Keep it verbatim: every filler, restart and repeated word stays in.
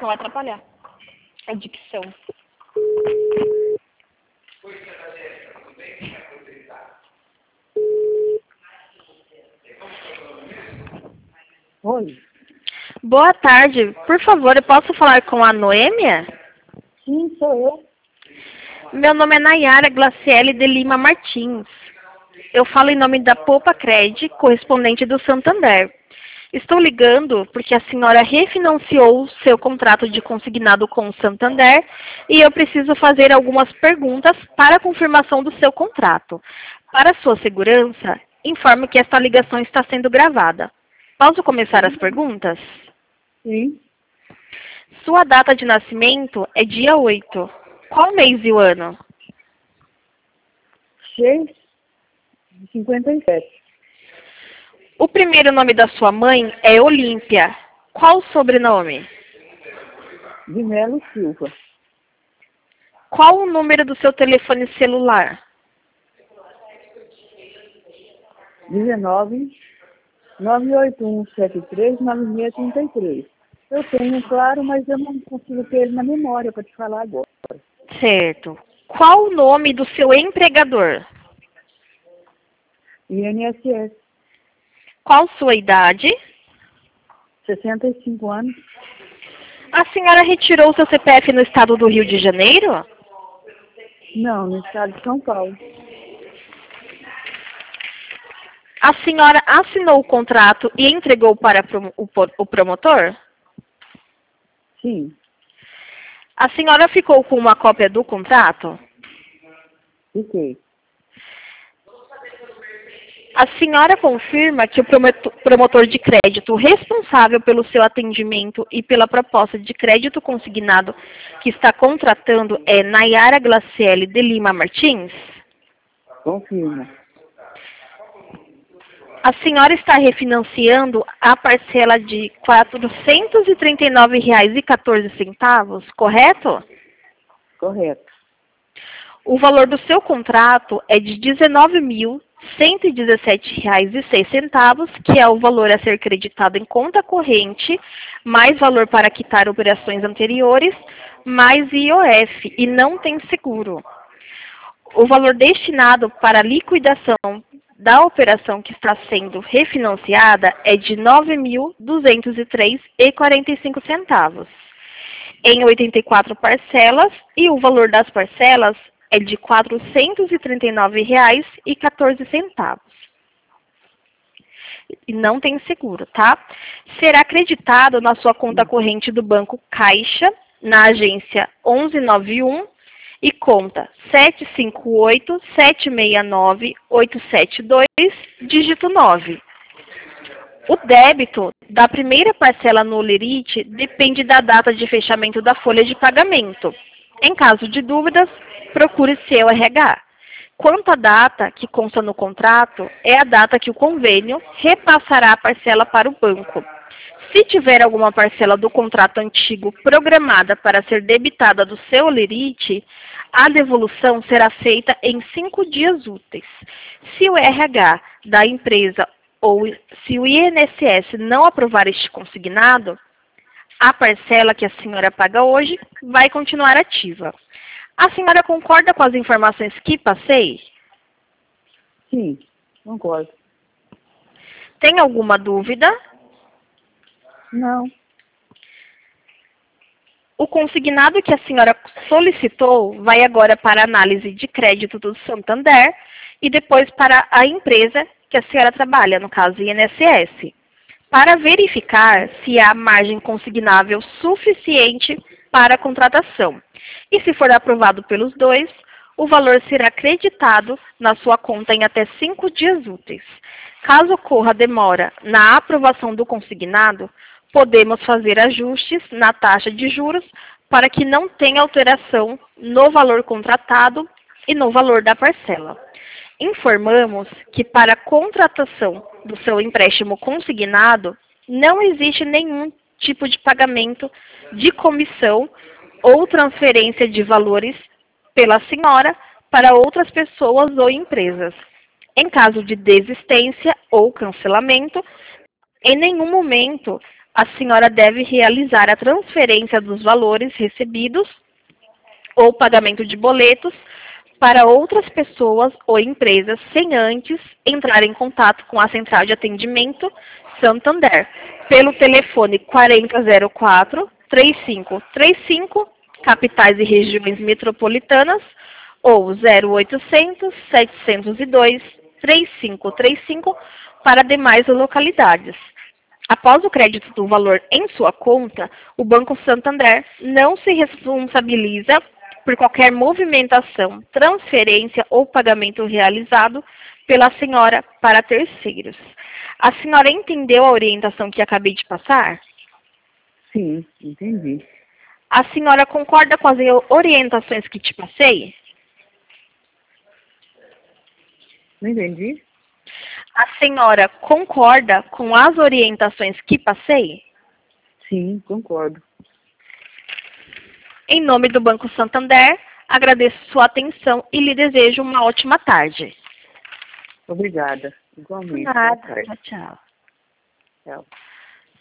não vai atrapalhar a dicção. Oi. Boa tarde. Por favor, eu posso falar com a Noêmia? Sim, sou eu. Meu nome é Nayara Glaciele de Lima Martins. Eu falo em nome da Poupa Cred, correspondente do Santander. Estou ligando porque a senhora refinanciou seu contrato de consignado com o Santander e eu preciso fazer algumas perguntas para a confirmação do seu contrato. Para sua segurança, informo que esta ligação está sendo gravada. Posso começar as perguntas? Sim. Sua data de nascimento é dia oito. Qual mês e o ano? seis de cinquenta e sete. O primeiro nome da sua mãe é Olímpia. Qual o sobrenome? De Melo Silva. Qual o número do seu telefone celular? dezenove, nove oito um sete três, nove seis três três. Eu tenho, claro, mas eu não consigo ter ele na memória para te falar agora. Certo. Qual o nome do seu empregador? I N S S. Qual sua idade? sessenta e cinco anos. A senhora retirou seu C P F no estado do Rio de Janeiro? Não, no estado de São Paulo. A senhora assinou o contrato e entregou para o o promotor? Sim. A senhora ficou com uma cópia do contrato? Fiquei. A senhora confirma que o promotor de crédito responsável pelo seu atendimento e pela proposta de crédito consignado que está contratando é Nayara Glaciele de Lima Martins? Confirmo. A senhora está refinanciando a parcela de quatrocentos e trinta e nove reais e quatorze centavos, correto? Correto. O valor do seu contrato é de dezenove mil cento e dezessete reais e seis centavos, que é o valor a ser creditado em conta corrente, mais valor para quitar operações anteriores, mais I O F, e não tem seguro. O valor destinado para a liquidação da operação que está sendo refinanciada é de nove mil duzentos e três reais e quarenta e cinco centavos, em oitenta e quatro parcelas, e o valor das parcelas é de quatrocentos e trinta e nove reais e quatorze centavos. E não tem seguro, tá? Será acreditado na sua conta corrente do Banco Caixa, na agência onze noventa e um, e conta sete cinco oito, sete seis nove, oito sete dois, dígito nove. O débito da primeira parcela no Lerite depende da data de fechamento da folha de pagamento. Em caso de dúvidas, procure seu R H. Quanto à data que consta no contrato, é a data que o convênio repassará a parcela para o banco. Se tiver alguma parcela do contrato antigo programada para ser debitada do seu Lerite, a devolução será feita em cinco dias úteis. Se o R H da empresa ou se o I N S S não aprovar este consignado, a parcela que a senhora paga hoje vai continuar ativa. A senhora concorda com as informações que passei? Sim, concordo. Tem alguma dúvida? Não. O consignado que a senhora solicitou vai agora para a análise de crédito do Santander e depois para a empresa que a senhora trabalha, no caso I N S S, para verificar se há margem consignável suficiente para a contratação. E se for aprovado pelos dois, o valor será creditado na sua conta em até cinco dias úteis. Caso ocorra demora na aprovação do consignado, podemos fazer ajustes na taxa de juros para que não tenha alteração no valor contratado e no valor da parcela. Informamos que para a contratação do seu empréstimo consignado, não existe nenhum tipo de pagamento de comissão ou transferência de valores pela senhora para outras pessoas ou empresas. Em caso de desistência ou cancelamento, em nenhum momento a senhora deve realizar a transferência dos valores recebidos ou pagamento de boletos para outras pessoas ou empresas sem antes entrar em contato com a Central de Atendimento Santander pelo telefone quatro zero quatro, três cinco três cinco, capitais e regiões metropolitanas, ou zero oitocentos, setecentos e dois, três cinco três cinco para demais localidades. Após o crédito do valor em sua conta, o Banco Santander não se responsabiliza por qualquer movimentação, transferência ou pagamento realizado pela senhora para terceiros. A senhora entendeu a orientação que acabei de passar? Sim, entendi. A senhora concorda com as orientações que te passei? Não entendi? A senhora concorda com as orientações que passei? Sim, concordo. Em nome do Banco Santander, agradeço sua atenção e lhe desejo uma ótima tarde. Obrigada. Igualmente. Nada. Tchau, tchau. Tchau.